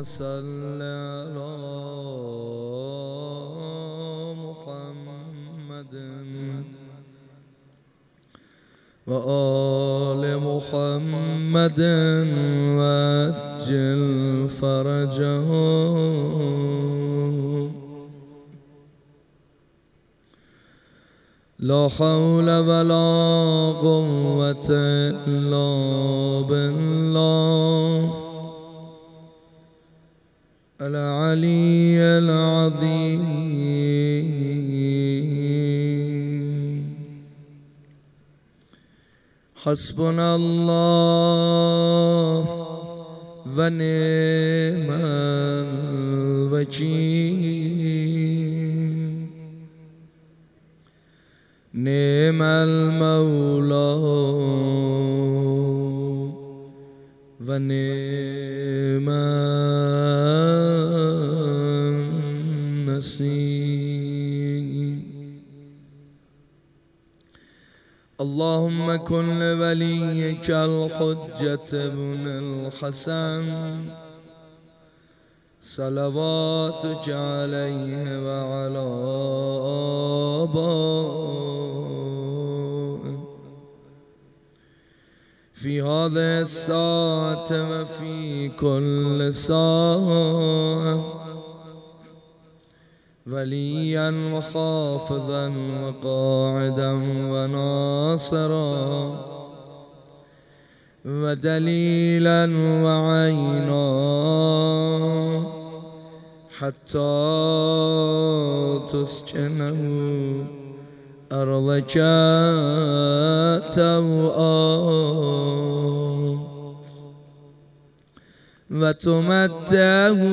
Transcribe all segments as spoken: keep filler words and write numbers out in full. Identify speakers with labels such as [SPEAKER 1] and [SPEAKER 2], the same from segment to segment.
[SPEAKER 1] صل على محمد وآل محمد وعجل فرجهم. لا حول ولا قوة إلا بالله العلي العظيم. حسبنا الله ونعم الوكيل. نعم المولى ونعم النصير. اللهم كن لوليك الحجة بن الحسن صلواتك عليه وعلى آبائه في هذه الساعة وفي كل ساعة وليا وحافظا وقاعدا وناصرا ودليلا وعينا حتى تسكنه أرضك توعا وتمتعه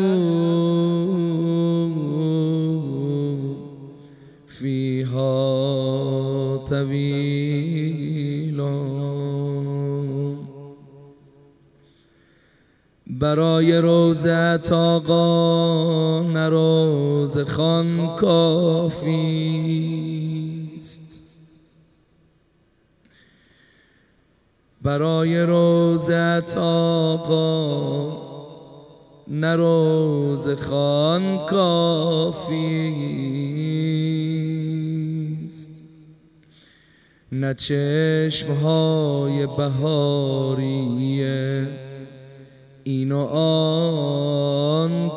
[SPEAKER 1] فيها طويلا. برای روزت آقا نه روز خان کافیست. برای روزت آقا نه روز خان کافیست. نه چشمهای بهاریه این و آن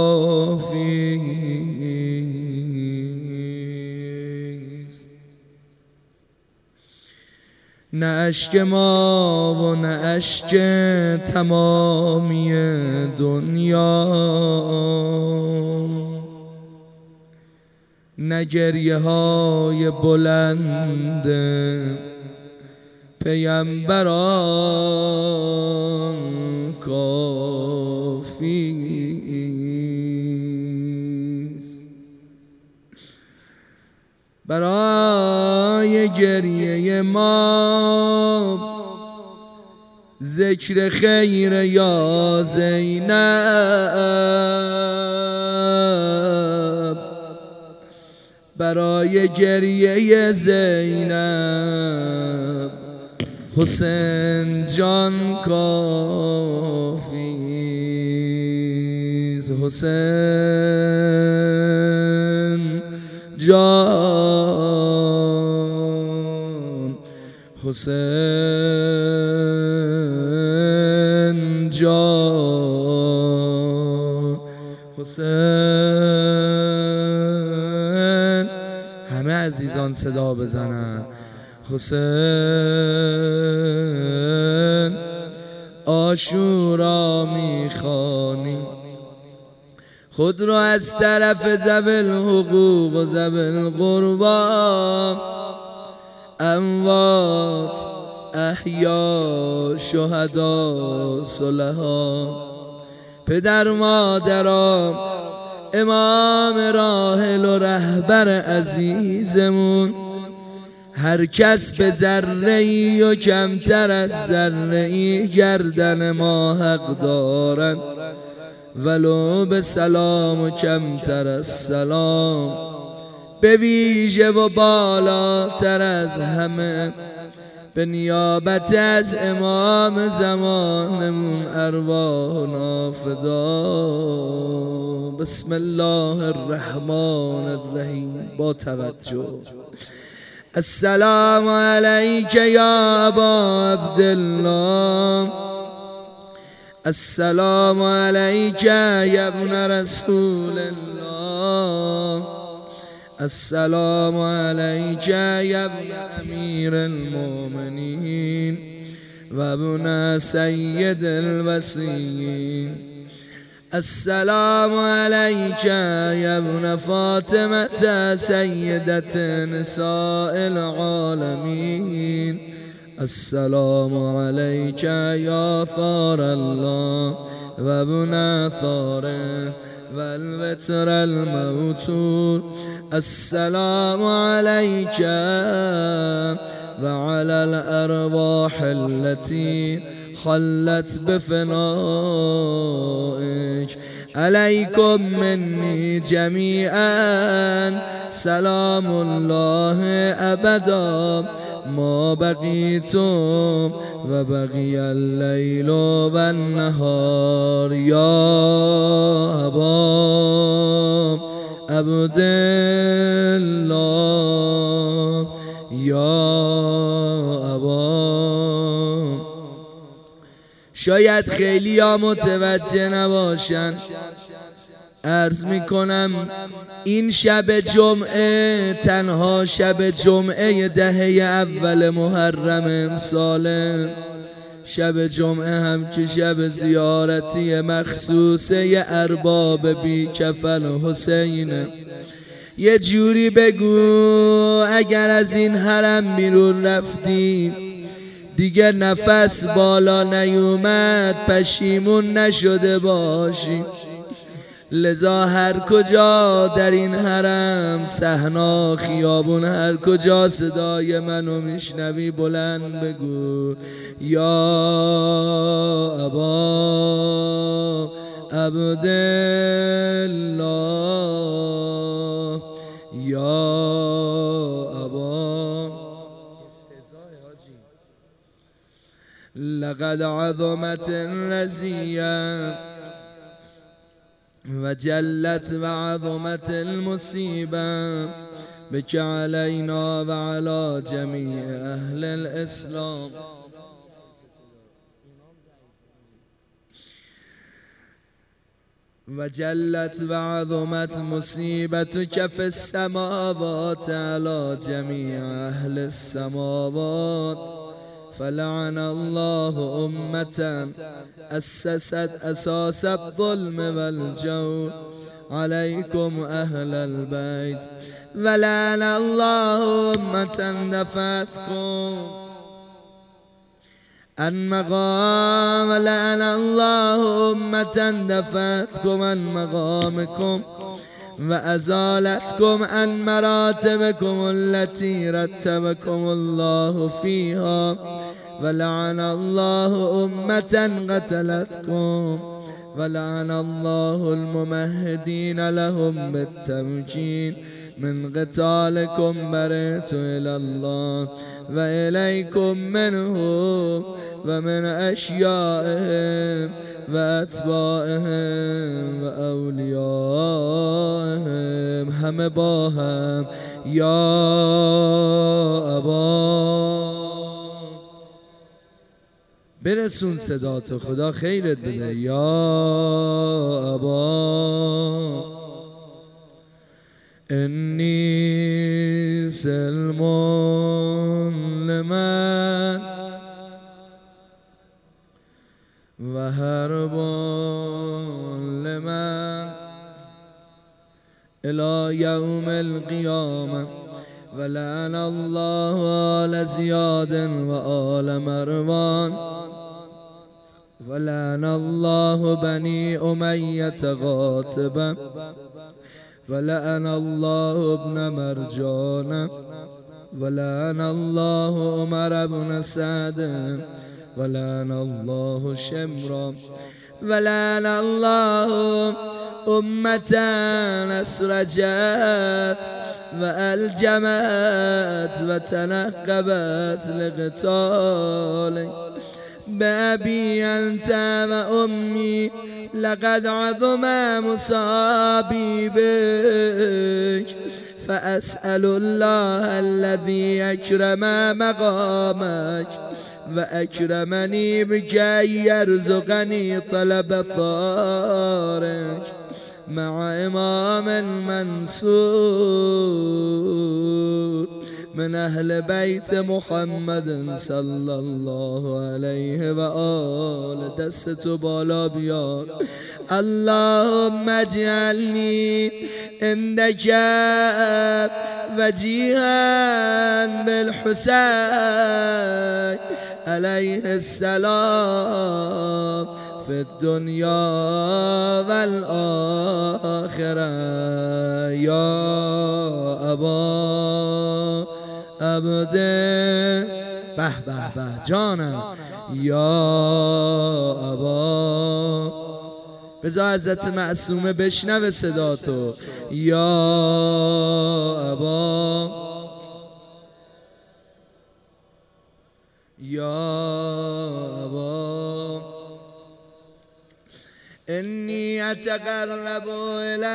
[SPEAKER 1] کافیست. نه اشک ما و نه اشک تمامی دنیا، نه گریه های بلند پیامبران کافیست. برای گریه ما ذکر خیر یا زینب، برای گریه زینب حسین جان کافیست. حسین جان، حسین جان، حسین. همه عزیزان صدا بزنن. حسین عاشورا میخوانی، خود را از طرف ذوی الحقوق و ذوی القربا، اموات، احیا، شهدا، صلحا، پدر مادرام، امام راحل و رهبر عزیزمون، هر کس به ذره‌ای و کمتر از ذره‌ای گردن ما حق دارند، ولو به سلام و کمتر از سلام. به ویژه و بالاتر از همه به نیابت از امام زمانمون ارواحنا فدا. بسم الله الرحمن الرحیم. با توجه. السلام علیک یا ابا عبدالله، السلام علیک یا ابن رسول الله، السلام علیک یا ابن امیر المؤمنین و ابن سید الوصیین، السلام علیک یا ابن فاطمة سیدة نساء العالمین، السلام علیک یا ثار الله و ابن ثاره و الوتر الموتور، السلام علیک و علی الارواح التي خلت بفنائك، علیکم منی جمیعا سلام الله ابدا ما بقیتم و بقی اللیل و النهار. یا ابا عبدالله، یا ابا. شاید خیلی ها متوجه نباشن، عرض میکنم این شب جمعه تنها شب جمعه دهه اول محرم امساله. شب جمعه هم که شب زیارتی مخصوصه ارباب بی کفن حسینه. یه جوری بگو اگر از این حرم بیرون رفتی دیگه نفس بالا نیومد پشیمون نشده باشی. لذا هر کجا در این حرم، صحنا، خیابون، هر کجا صدای منو میشنوی بلند بگو یا ابا عبدالله، یا ابا. لقد عظمت الرزیه و جلت و عظمت المصیبه بک علینا و علی جمیع اهل الاسلام. و جلت و عظمت مصیبتک فی السماوات علی جمیع اهل السماوات. فلعن الله أمة أسست أساس الظلم والجور عليكم أهل البيت. ولعن الله أمة دفعتكم عن مقام، ولعن الله أمة دفعتكم عن مقامكم وأزالتكم عن مراتبكم التي رتبكم الله فيها. ولعن الله أمة قتلتكم ولعن الله الممهدين لهم بالتمكين. من قتالكم برئت إلى الله وإليكم منهم ومن أشيائهم وأتباعهم وأوليائهم. همه با هم یا ابا. برسون صدا تو، خدا خیرت بده. یا ابا انی سلم لمن و حرب لمن الى یوم القیامه. ولعن الله آل زیاد و آل مروان. ولعن الله بني أمية غاطبا. ولعن الله ابن مرجان. ولعن الله عمر بن سعد. ولعن الله شمرا. ولعن الله أمة أسرجت و الجمت و تنقبت لقتالك بأبي أنت وأمي لقد عظم مصابي بك فأسأل الله الذي أكرم مقامك وأكرمني بك أن يرزقني طلب ثارك مع إمام المنصور من أهل بيت محمد صلى الله عليه وآله. دستو بالا بیار. اللهم اجعلني عندك وجيها بالحسين عليه السلام في الدنيا والآخرة يا أبا عبد به به به جانم یا ابا. بذار حضرت معصومه بشنوه صدا تو. یا ابا یا ابا انی اتقرب الی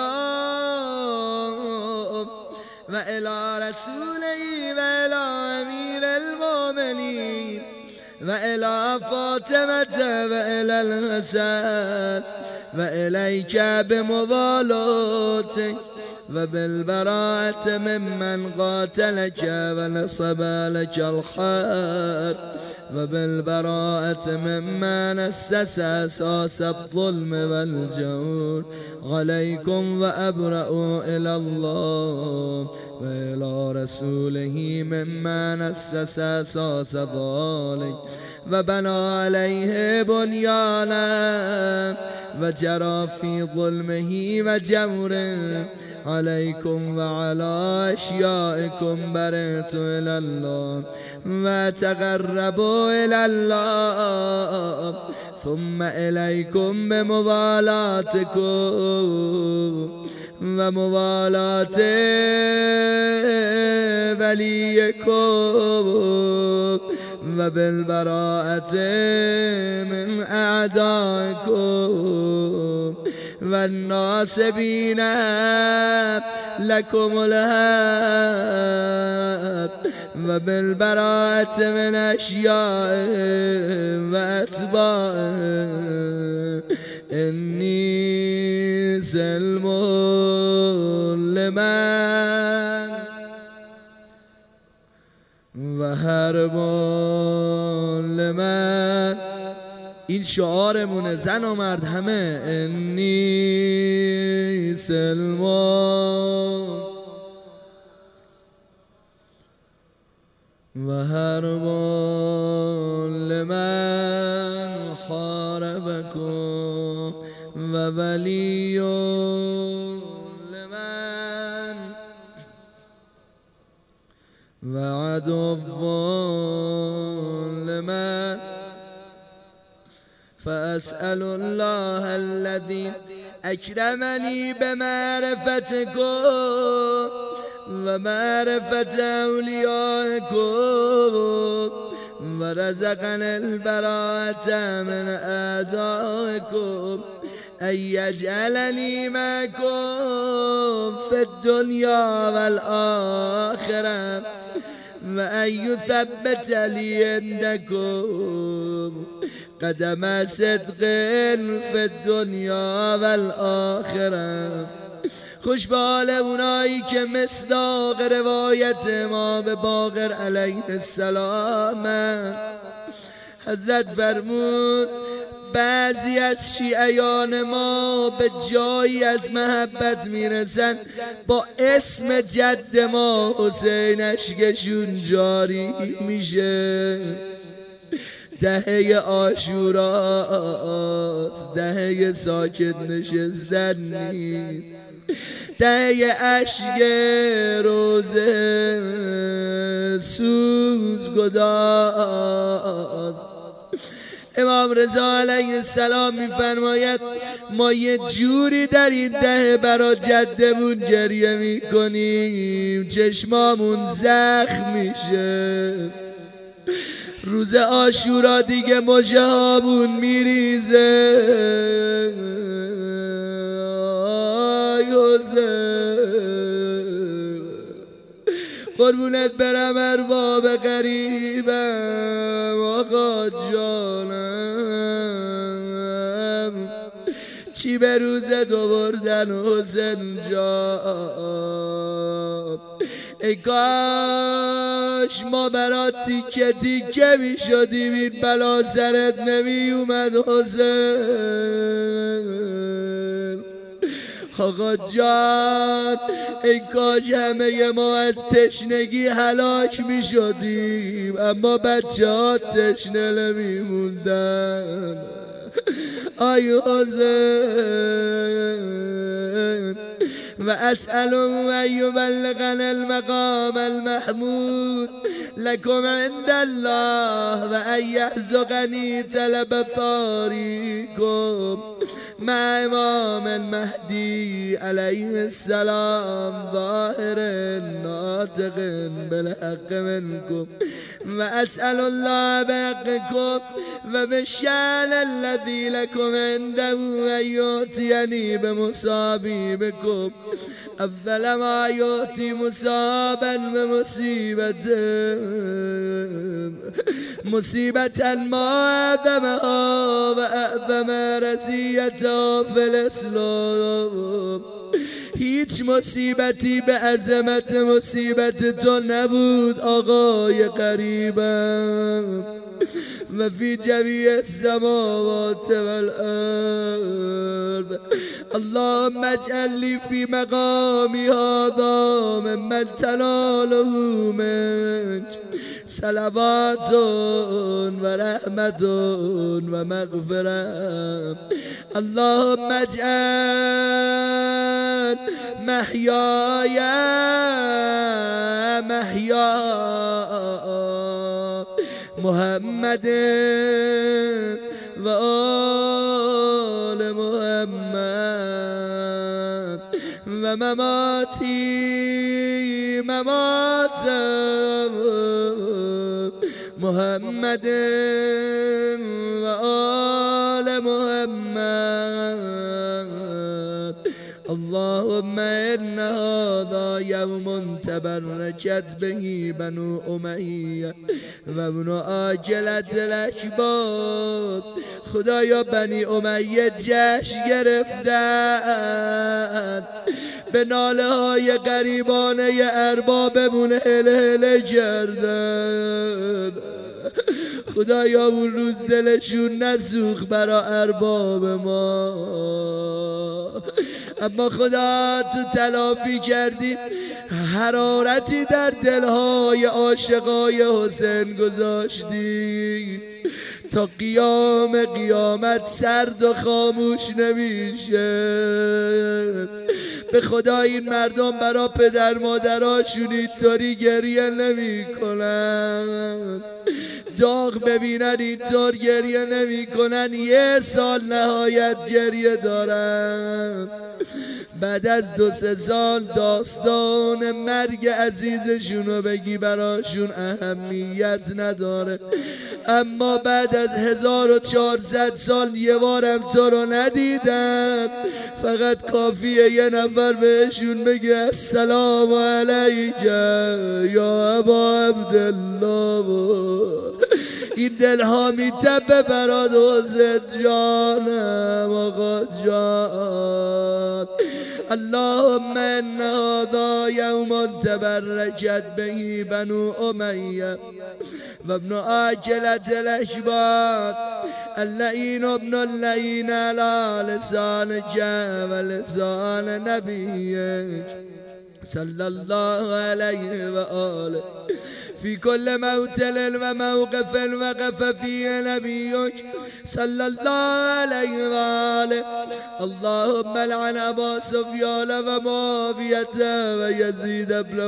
[SPEAKER 1] الله و الی رسوله و الی امیر المؤمنین و الی فاطمه و الی الحسن و الیک بموالاتک و بالبراءة ممن قاتلك ونصب لك الحرب و بالبراءة ممن أسس أساس الظلم والجور عليكم وأبرأ إلى الله وإلى رسوله ممن أسس أساس ذلك وبنى عليه بنيانا وجرى في ظلمه وجوره عليكم وعلى أشيائكم برئت إلى الله وتقربوا إلى الله ثم إليكم بموالاتكم وموالاة وليكم وبالبراءة من أعدائكم والناصبين لكم الهب وبالبراءة من أشيائهم وأتباعهم إني سلم لمن وحرب لمن. این شعارمونه زن و مرد همه. انی سلمان و حرب لمن حاربکم و ولی لمن و عدو لمن. فأسأل الله الذي أكرمني بمعرفتكم ومعرفة أوليائكم ورزقني البراءة من أعدائكم أن يجعلني معكم في الدنيا والآخرة وأن يثبت لي عندكم قدم صدق في الدنيا والآخرة. خوش به حال اونایی که مصداق روایت امام باقر علیه السلام. حضرت فرمود بعضی از شیعیان ما به جایی از محبت میرسن با اسم جد ما حسین اشکشون جاری میشه. دهه عاشوراست، دهه ساکت نشستن نیست، دهه اشک روزه سوز گداز. امام رضا علیه السلام میفرماید ما یه جوری در این ده برا جدمون گریه میکنیم چشمامون زخم میشه، روز عاشورا دیگه مژه هامون میریزه. آی حسین قربونت برم ارباب غریبم آقا جانم، چی به روز دو بردن حسین جان. ای کاش ما برات تیکه تیکه می شدیم این بلا سرت نمی اومد حسین. آقا جان ای کاش همه ما از تشنگی هلاک می شدیم اما بچه ها تشنه نمی موندن. آی حسین و اسأل ان یبلغنا المقام المحمود لكم عند الله و ان یرزقنی طلب ثاریکم مع امام المهدی علیه السلام ظاهر ناطق بالحق منکم و اسأل الله بحقكم و بشأن الذی لكم عنده ان یعطینی بمصابیبکم افضل ما یعطی مصابا بمصیبته مصیبتا ما اعظمها و اعظم رزیتها فی الاسلام. هیچ مصیبتی به عظمت مصیبت تو نبود آقای قریبم. و فی جمیع السماوات والارض اللهم اجعل لي في مقامي هذا ممن تناله منك صلوات و رحمت و مغفرت. اللهم اجعل محیای محیا محمد و آل محمد و مماتی ممات محمد و آل محمد. اللهم ان هذا یوم تبرکت به بنو امیه و ابن عاجلة الاشباب. خدایا بنی امیه جشن گرفتن به ناله های غریبانه اربابمون هل هل کردن. خدایا اون روز دلشون نسوخت برا ارباب ما، اما خدا تو تلافی کردی حرارتی در دلهای عاشقای حسین گذاشتی تا قیام قیامت سرد و خاموش نمیشه. به خدا این مردم برا پدر مادراشون اینطوری گریه نمی کنن، داغ ببینن اینطور گریه نمی کنن، یه سال نهایت گریه دارن. بعد از دو سه سال داستان مرگ عزیزشونو بگی براشون اهمیت نداره، اما بعد از هزار و چهارصد سال یه بارم تو رو ندیدم، فقط کافیه یه نفر بهشون بگه السلام علیک یا ابا عبدالله، این دلها میتبه برات حسین جانم آقا جان. اللهم ان هذا یوم تبرکت به بنو امیه و ابن عاجلة الاشباب اللعین ابن اللعین علی لسانک و لسان نبیک صلی الله علیه و آله في كل موتل و موقف وقف فيه نبيك صلى الله عليه وآله. اللهم لعن أبا سفيان ومعاوية ويزيد بن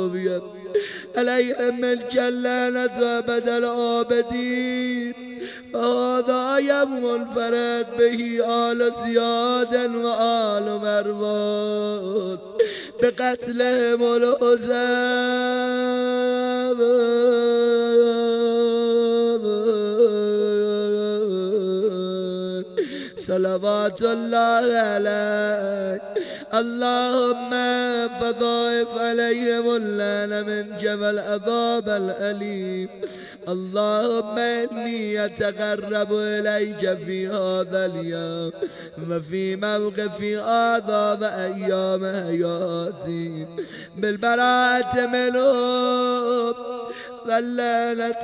[SPEAKER 1] معاوية عليهم الجلانة أبد العابدين فهذا منفرد به آل زیاد و آل مروان بقتلهم الحزب صلوات الله عليك. اللهم فضائف عليهم اللعن من جبل عذاب الأليم. اللهم إني أتقرب إليك في هذا اليوم وفي موقف هذا وأيام حياتي بالبراءة منهم واللعنة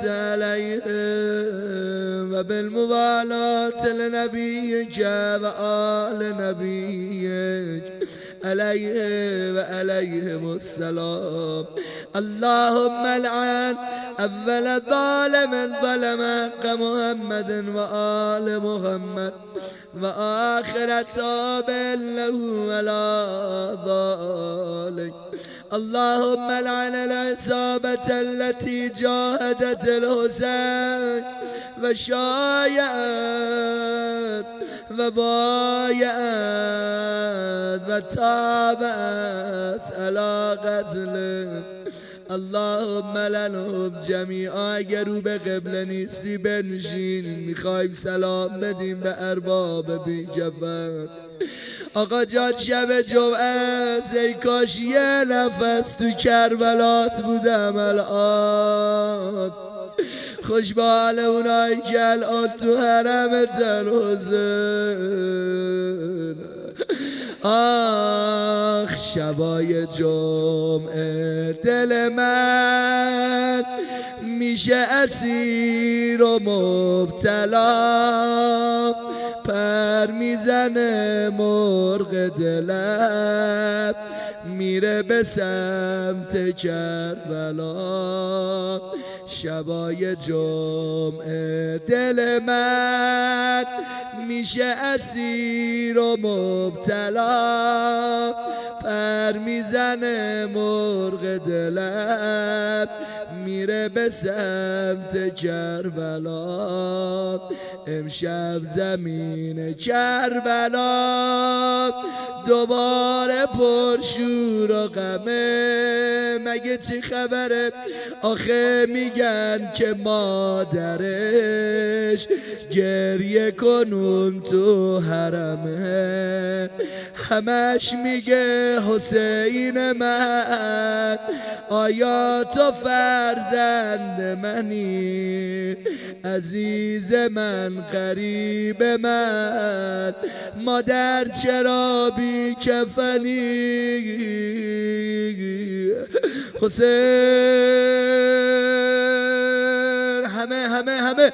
[SPEAKER 1] عليهم وبالموالاة لنبيك وآل نبيك عليه وعليهم السلام. اللهم العن أول ظالم ظلم كمحمد وآل محمد وآخر تاب له ولا ذلك. اللهم لعن العصابة التي جاهدت الحسين وشايعت وبايعت وتابعت على قتله. اللهم لعنهم جمیعا. اگر رو به قبله نیستی بنشین، میخوایم سلام بدیم به ارباب بی کفن. آقا جان شب جمعه ای کاش یه نفس تو کربلات بودم الان. خوش به حال اونایی که الان تو حرم تل حسین. آخ شبای جمعه دل من میشه اسیر و مبتلا، پر میزنه مرغ دلم میره به سمت کربلا. شبای جمعه دل من میشه اسیر و مبتلا، پر میزنه مرغ دلم میره به سمت کربلا. امشب زمین کربلا دوباره پرشور و غمه. مگه چی خبره؟ آخه میگن که مادرش گریه کنون تو حرمه. همش میگه حسین من آیا تو فرزند منی؟ عزیز من قریب من مادر چرا بی کفنی؟ حسین همه همه همه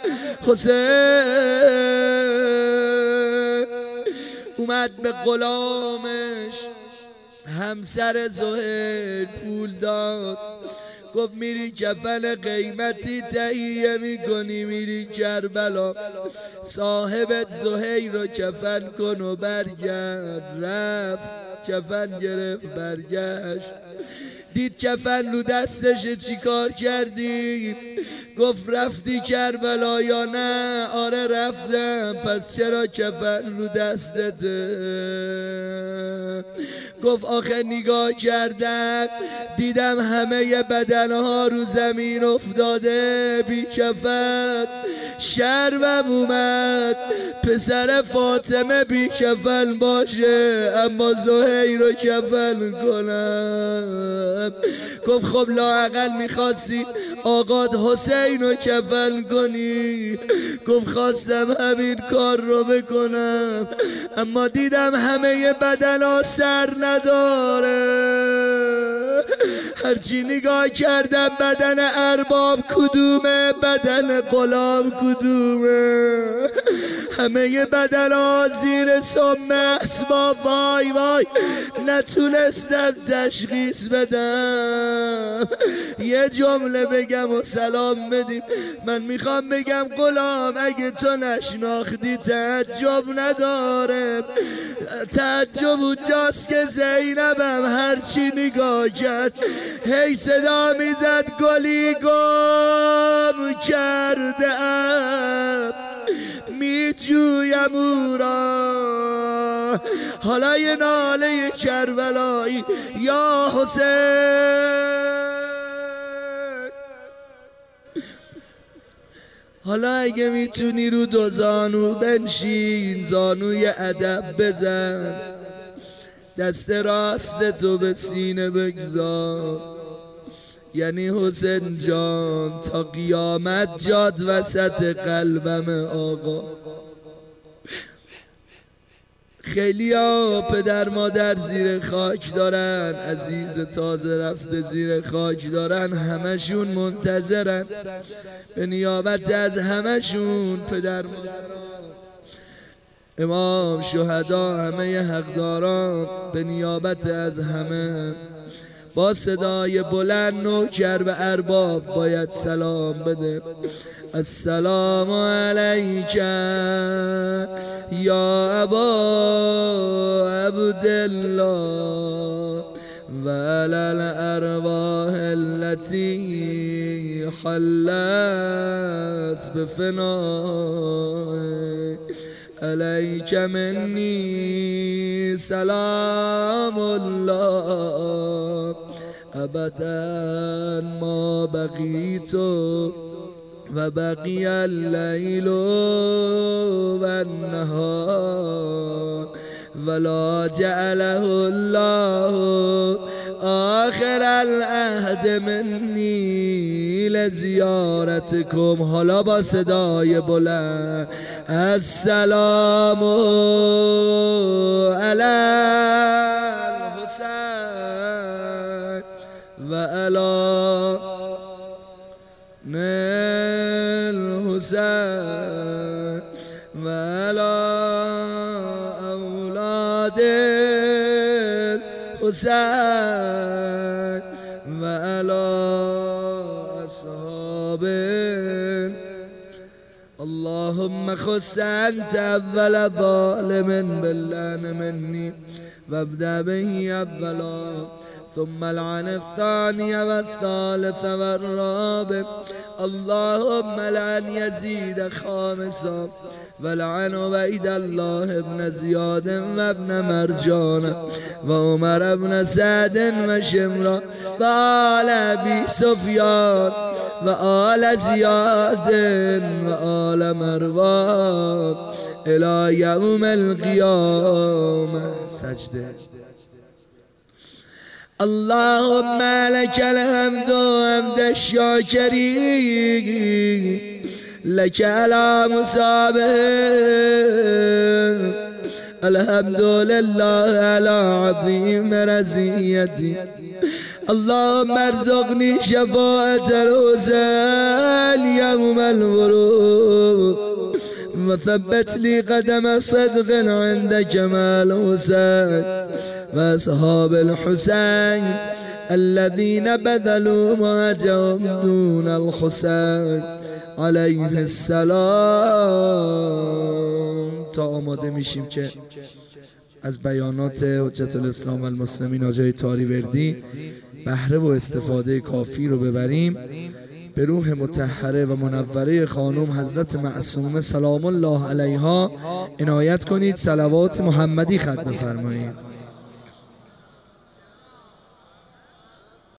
[SPEAKER 1] حسین اومد به غلامش همسر زهیر پول داد، گفت میری کفن قیمتی تهیه میکنی میری کربلا، صاحبت زهیر رو کفن کن و برگرد. رفت کفن گرفت برگشت، دید کفن رو دستشه. چی کار کردی؟ گفت رفتی کربلا یا نه؟ آره رفتم. پس چرا کفن رو دستته؟ گفت آخه نگاه کردم دیدم همه بدنها رو زمین افتاده بی کفن، شرمم اومد پسر فاطمه بی کفن باشه اما زهیر رو کفن کنم. گفت خب لااقل میخواستی آقاد حسین رو کفن کنی. گفت خواستم همین کار رو بکنم اما دیدم همه بدن ها سر نداره. هرچی نگاه کردم بدن ارباب کدومه، بدن غلام کدومه؟ همه بدن ها زیر سم اسباب. وای وای نتونستم تشخیص بدم. یه جمله بگم و سلام بدیم. من میخوام بگم غلام اگه تو نشناختی تعجب نداره. تعجب اونجاست که زینبم هرچی نگاه کرد هی صدا میزد گلی گم کرده ام. میجویم او را. حالا یه ناله کربلایی یا حسین. حالا اگه میتونی رو دو زانو بنشین، زانوی ادب بزن، دست راست تو به سینه بگذار، یعنی حسین جان تا قیامت جاد وسط قلبم آقا. خیلی ها پدر مادر زیر خاک دارن، عزیز تازه رفته زیر خاک دارن، همشون منتظرن به نیابت از همشون پدر مادر امام شهدا همه حقداران به نیابت از همه با صدای بلند نوکر به ارباب باید سلام بده. السلام علیک یا ابا عبدالله و علی الارواح التي حلت بفنائك علیک منی سلام الله ابدا ما بقیت و بقی اللیل و النهار ولا جعله الله آخر العهد منی لزیارتکم. حالا با صدای بلند السلام علی الحسین و علی الحسین و علی اولاد الحسین و علی اصحاب. اللهم خص انت اول ظالم باللعن مني وابدأ به اولا ثم العن الثاني والثالث والرابع. اللهم لعن يزيد خامسا ولعن عبيد الله بن زياد وابن مرجان وعمر بن سعد وشمرا وآل أبي سفيان وآل زياد وآل مروان إلى يوم القيامة. سجده. اللهم لك الحمد حمد الشاكرين لك على مصابه الحمد لله على عظيم رزيتي. اللهم ارزقني شفاعة الحسين يوم الورود وثبت لي قدم صدق عند جمال الحسين وأصحاب الحسين الذين بذلوا مهجهم دون الحسين عليه السلام. تا آماده میشیم که از بیانات حجت الاسلام و المسلمین آجای طاریوردی بهره و استفاده کافی رو ببریم. به روح مطهره و منوره خانم حضرت معصومه سلام الله علیها عنایت کنید، صلوات محمدی ختم فرمایید.